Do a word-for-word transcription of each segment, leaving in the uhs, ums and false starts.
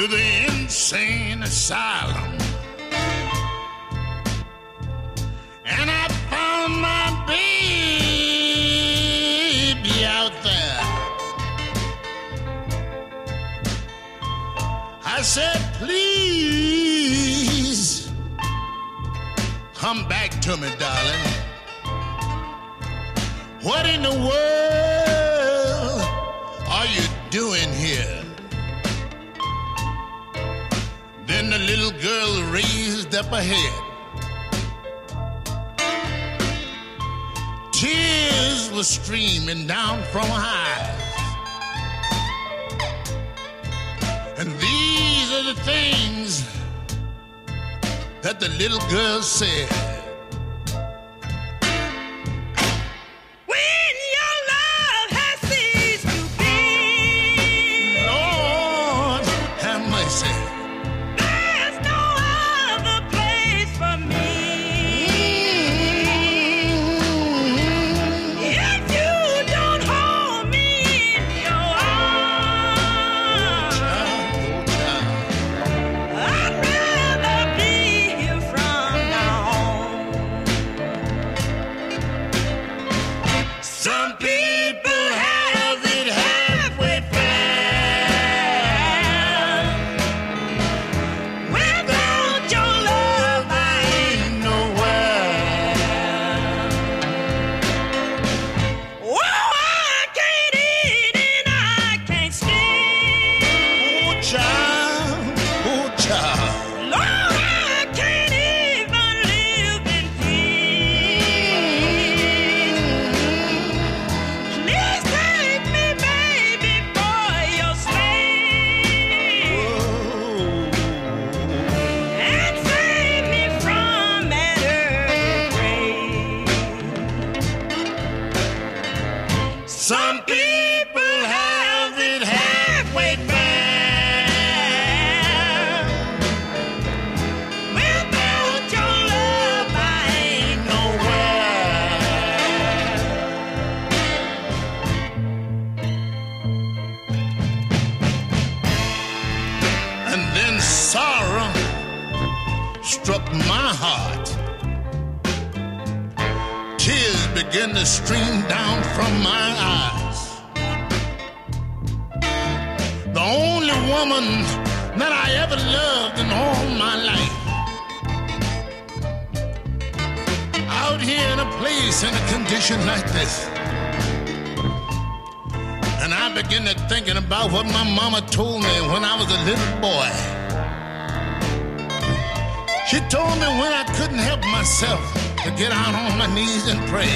to the insane asylum. And I found my baby out there. I said, please, come back to me, darling. What in the world are you doing here? Then the little girl raised up her head. Tears were streaming down from her eyes. And these are the things that the little girl said. When your love has ceased to be, Lord, have mercy. there's no other place for me. If you don't hold me in your arms, I'd rather be here from now on. Some people have it halfway found. Without your love, I ain't nowhere. Oh, I can't eat and I can't sleep. Oh, child, oh, child. Lord, I can't even live in peace. Please take me, baby, for your slave, and save me from that earthly grave. Some people have it halfway found. Without your love, I ain't nowhere. And then sorrow struck my heart. Tears began to stream down from my eyes. The only woman that I ever loved in all my life. Out here in a place in a condition like this. And I began to thinking about what my mama told me when I was a little boy. She told me when I couldn't help myself to get out on my knees and pray.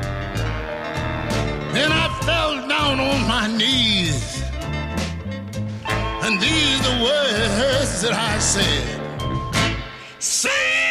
Then I fell down on my knees. And these are the words that I said. Say